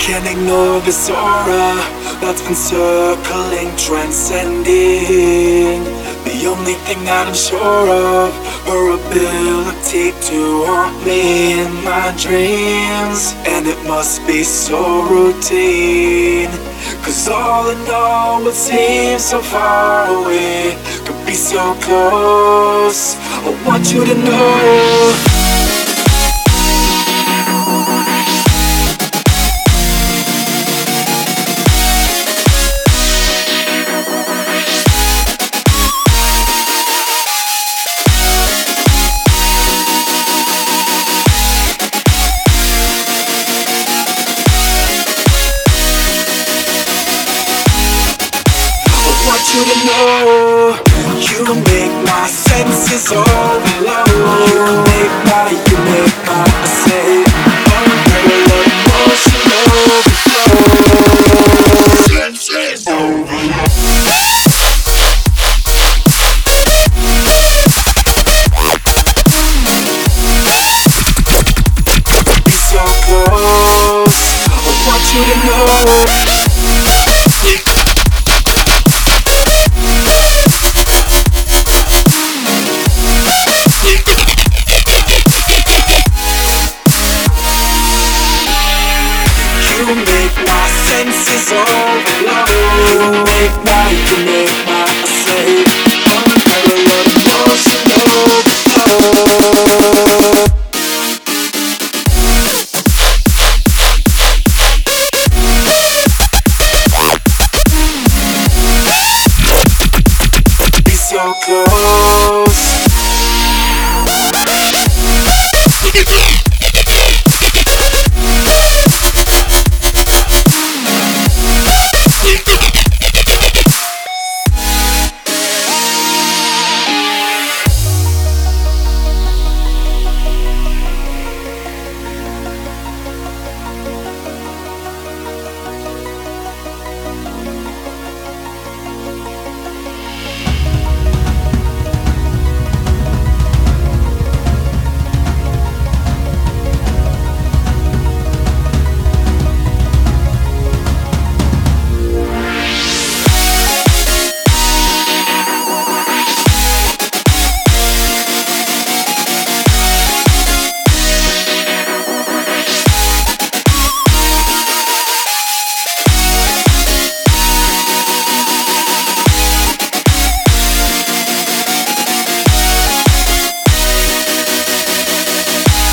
Can't ignore this aura that's been circling, transcending. The only thing that I'm sure of, her ability to haunt me in my dreams. And it must be so routine, 'cause all in all it seems so far away, could be so close. I want you to know. You to know, you make my senses overload. You make my I say, unparalleled emotion overflow. Senses overload. Be so close, I want you to know. You make my senses overload. You make my I say, unparalleled emotion overflow. Be so close.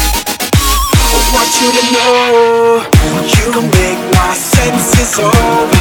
You to know, you make my senses over.